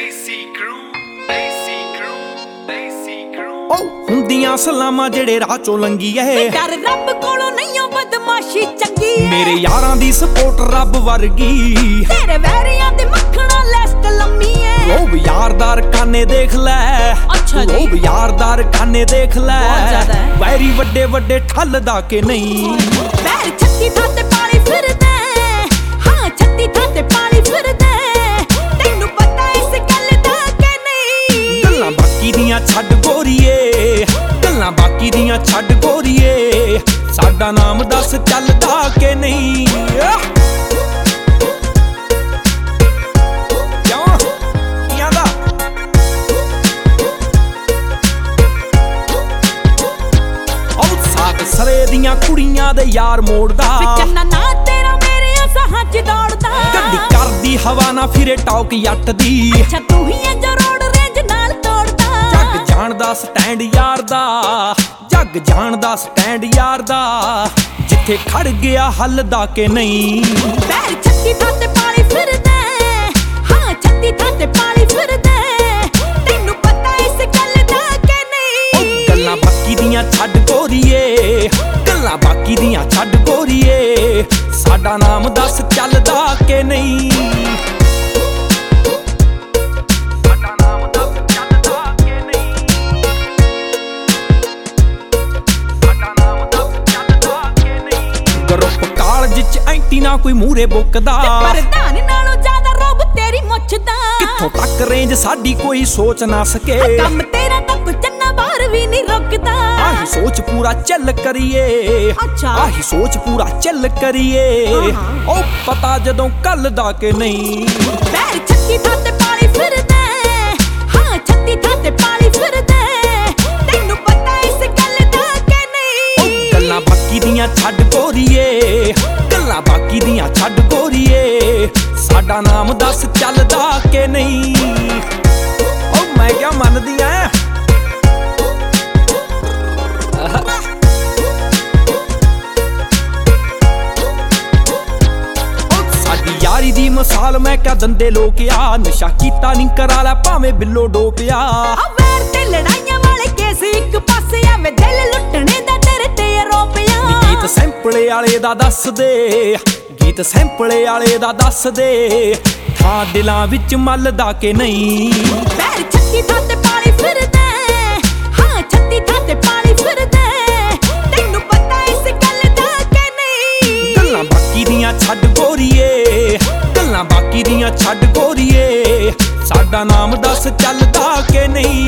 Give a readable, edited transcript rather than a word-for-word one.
ਹੁੰਦੀਆਂ ਸਲਾਮਾਂ ਜਿਹੜੇ ਰਾਹ ਚੋਂ ਲੰਗੀ ਐ ਡਰ ਰੱਬ ਕੋਲੋਂ ਨਹੀਂ ਓ ਬਦਮਾਸ਼ੀ ਚੰਗੀ ਐ ਮੇਰੇ ਯਾਰਾਂ ਦੀ ਸਪੋਰਟ ਰੱਬ ਵਰਗੀ ਤੇਰੇ ਵੈਰੀਆਂ ਦੇ ਮੱਖਣਾ ਲਿਸਟ ਲੰਮੀ ਐ ਉਹ ਯਾਰਦਾਰ ਖਾਨੇ ਦੇਖ ਲੈ ਅੱਛਾ ਜੀ ਉਹ ਯਾਰਦਾਰ ਖਾਨੇ ਦੇਖ ਲੈ ਬਹੁਤ ਜ਼ਿਆਦਾ ਹੈ ਵੈਰੀ ਵੱਡੇ ਵੱਡੇ ਠੱਲਦਾ ਕਿ ਨਹੀਂ ਪੈਰ ਛੱਤੀ ਥਾਂ ਤੇ ਪਾਣੀ ਫਿਰਦਾ ਹਾਂ ਛੱਤੀ ਥਾਂ ਤੇ ਪਾਣੀ ਫਿਰਦਾ ਤੈਨੂੰ ਪਤਾ ਇਸ ਗੱਲ ਦਾ ਕਿ ਨਹੀਂ ਗੱਲਾਂ ਬਾਕੀ ਦੀਆਂ ਛੱਡ ਗੋਰੀਏ ਗੱਲਾਂ ਬਾਕੀ ਦੀਆਂ ਛੱਡ ਗੋਰੀਏ ਸਾਡਾ ਨਾਮ ਦੱਸ ਚੱਲਦਾ ਕਿ ਨਹੀਂ ਸਰੇ ਦੀਆਂ ਕੁੜੀਆਂ ਦੇ ਯਾਰ ਮੋੜਦਾ ਚੰਨਾ ਨਾ ਤੇਰਾ ਮੇਰੇ ਸਾਹਾਂ 'ਚ ਦੌੜਦਾ ਗੱਡੀ ਕਰਦੀ ਹਵਾ ਨਾ ਫਿਰੇ ਟੌਕ ਜੱਟ ਦੀ ਅੱਛਾ ਤੂੰ ਹੀ ਐ ਜੋ ਰੋਡ ਰੇਂਜ ਨਾਲ ਤੋੜਦਾ ਜੱਗ ਜਾਣਦਾ ਸਟੈਂਡ ਯਾਰ ਦਾ ਜੱਗ ਜਾਣਦਾ ਸਟੈਂਡ ਯਾਰ ਦਾ ਜਿੱਥੇ ਖੜ ਗਿਆ ਹੱਲਦਾ ਕਿ ਨਹੀਂ ਪੈਰ ਛੱਤੀ ਥਾਂ ਤੇ ਪਾਣੀ ਫਿਰਦਾ ਹਾਂ ਛੱਤੀ ਥਾਂ ਤੇ ਪਾਣੀ ਫਿਰਦਾ ਤੈਨੂੰ ਪਤਾ ਇਸ ਗੱਲ ਦਾ ਕਿ ਨਹੀਂ ਗੱਲਾਂ ਬਾਕੀ ਦੀਆਂ ਛੱਡ ਗੋਰੀਏ ਗੱਲਾਂ ਬਾਕੀ ਦੀਆਂ ਛੱਡ ਗੋਰੀਏ ਸਾਡਾ ਨਾਮ ਦੱਸ ਚੱਲਦਾ ਕਿ ਨਹੀਂ ਸਾਡਾ ਨਾਮ ਦੱਸ ਚੱਲਦਾ ਕਿ ਨਹੀਂ ਸਾਡਾ ਨਾਮ ਦੱਸ ਚੱਲਦਾ ਕਿ ਨਹੀਂ ਗਰੁੱਪ ਕਾਲਜ ਚ ਐਂਟੀ ਨਾ ਕੋਈ ਮੂਰੇ ਬੁੱਕਦਾ ਪ੍ਰਧਾਨ ਨਾਲੋਂ ਜ਼ਿਆਦਾ ਰੋਬ ਤੇਰੀ ਮੁੱਛ ਦਾ ਕਿੱਥੋਂ ਤੱਕ ਰੇਂਜ ਸਾਡੀ ਕੋਈ ਸੋਚ ਨਾ ਸਕੇ ਕੰਮ ਤੇਰਾ ਤਾਂ ਚੰਨਾ ਬਾਹਰ ਵੀ ਨਹੀਂ ਰੁਕਦਾ ਆਹੀ ਸੋਚ ਪੂਰਾ ਚੱਲ ਕਰੀਏ ਅੱਛਾ ਆਹੀ ਸੋਚ ਪੂਰਾ ਚੱਲ ਕਰੀਏ ਉਹ ਪਤਾ ਜਦੋਂ ਕੱਲ ਦਾ ਕਿ ਨਹੀਂ ਪੈਰ ਛੱਤੀ ਥਾਂ ਤੇ ਪਾਣੀ ਫਿਰਦਾ ਹਾਂ ਛੱਤੀ ਥਾਂ ਤੇ ਪਾਣੀ ਫਿਰਦਾ ਤੈਨੂੰ ਪਤਾ ਇਸ ਗੱਲ ਦਾ ਕਿ ਨਹੀਂ ਗੱਲਾਂ ਬਾਕੀ ਦੀਆਂ ਛੱਡ ਗੋਰੀਏ ਗੱਲਾਂ ਬਾਕੀ ਦੀਆਂ ਛੱਡ ਗੋਰੀਏ ਸਾਡਾ ਨਾਮ ਦੱਸ ਚੱਲਦਾ ਕਿ ਨਹੀਂ ਉਹ ਮੈਂ ਕਿਆ ਮੰਨਦੀ ਐ ਯਾਰੀ ਦੀ ਮਿਸਾਲ ਮੈਂ ਕਿਆ ਦੰਦੇ ਲੋਕਿਆ ਨਸ਼ਾ ਕੀਤਾ ਨਹੀਂ ਕਰਾ ਲੈ ਭਾਵੇਂ ਬਿੱਲੋ ਡੋਪਿਆ ਵੈਰ ਤੇ ਲੜਾਈਆਂ ਵਾਲੇ ਕੇਸ ਇੱਕ ਪਾਸੇ ਐਵੇਂ ਦਿਲ ਲੁੱਟਣੇ ਦਾ ਤੇਰੇ ਤੇ ਆਰੋਪਿਆ ਗੀਤ ਸੈਂਪਲੇ ਵਾਲੇ ਦਾ ਦੱਸ ਦੇ ਗੀਤ ਸੈਂਪਲੇ ਵਾਲੇ ਦਾ ਦੱਸ ਦੇ ਥਾਂ ਦਿਲਾਂ ਵਿੱਚ ਮੱਲਦਾ ਕਿ ਨਹੀਂ ਪੈਰ ਛੱਤੀ ਥਾਂ ਤੇ ਪਾਣੀ ਫਿਰਦਾ ਹਾਂ ਛੱਤੀ ਥਾਂ ਤੇ ਪਾਣੀ ਫਿਰਦਾ ਤੈਨੂੰ ਪਤਾ ਇਸ ਗੱਲ ਦਾ ਕਿ ਨਹੀਂ ਗੱਲਾਂ ਬਾਕੀ ਦੀਆਂ ਛੱਡ ਗੋਰੀਏ ਗੱਲਾਂ ਬਾਕੀ ਦੀਆਂ ਛੱਡ ਗੋਰੀਏ ਸਾਡਾ ਨਾਮ ਦੱਸ ਚੱਲਦਾ ਕਿ ਨਹੀਂ